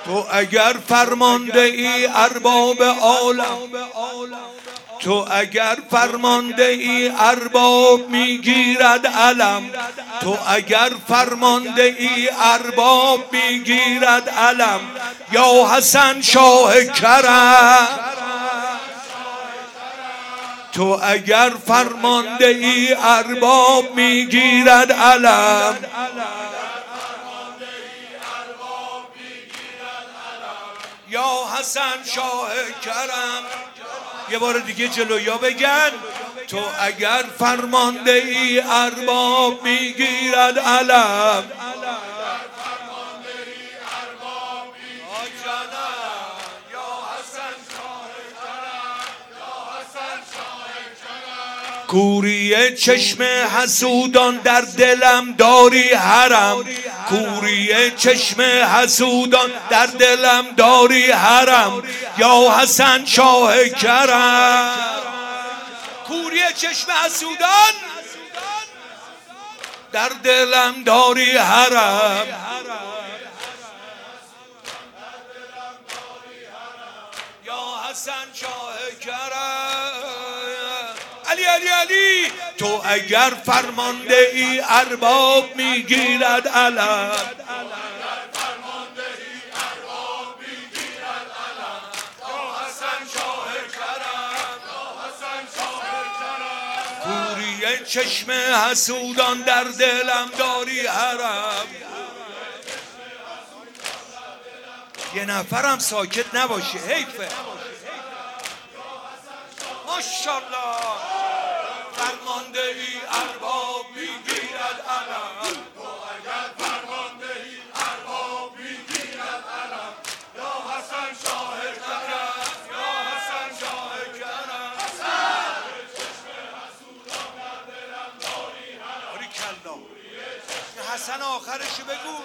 تو اگر فرمانده ای ارباب عالم، تو اگر فرمانده ای ارباب میگیرد علم، تو اگر فرمانده ای ارباب میگیرد علم. یا حسن شاه کرم، تو اگر فرمانده ای ارباب میگیرد علم. یا حسن شاه کرم. یه بار دیگه جلویا بگن. تو اگر فرمانده ای ارباب میگیرد علم. کوری چشم حسودان در دلم داری حرم، کوری چشم حسودان در دلم داری حرم. یا حسن شاه کرم. کوری چشم حسودان در دلم داری حرم. یا حسن شاه کرم. علی علی علی. تو اگر فرمانده ای ارباب میگیرد علم، کوری چشم حسودان در دلم داری حرم. یه نفرم ساکت نباشه، حیفه. ماشاءالله. فرمانده ای ارباب میگیرد علم، تو اگر فرمانده ای ارباب میگیرد علم. یا حسن شاه کرم، یا حسن شاه کرم. چشم حسودان در دلم داری حرم. باری کلا حسن آخرشو بگو.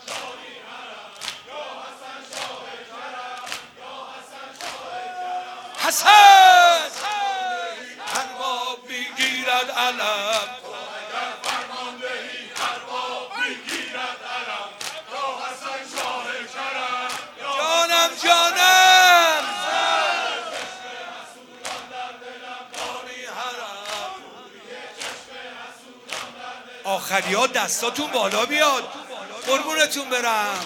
حسن ارباب میگیرد علم، تو اگر فرمانده ای ارباب میگیرد علم. یا حسن شاه کرم. جانم جانم. آخری ها دستاتون بالا بیاد، قربونتون برم.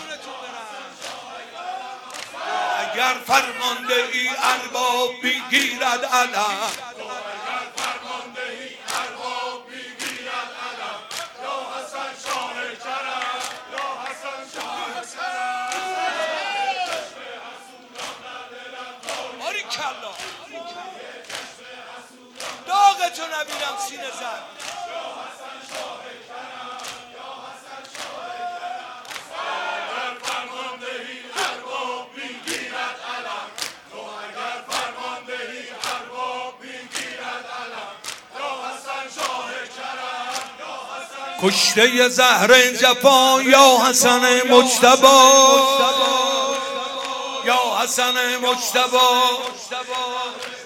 اگر فرمانده ای ارباب میگیرد علم، تو اگر فرمانده ای ارباب میگیرد علم. یا حسن شاه کرم، یا حسن شاه کرم. باری کلا داغتو نبینم سینه زد. کشته زهر جفا یا حسن مجتبی، یا حسن مجتبی.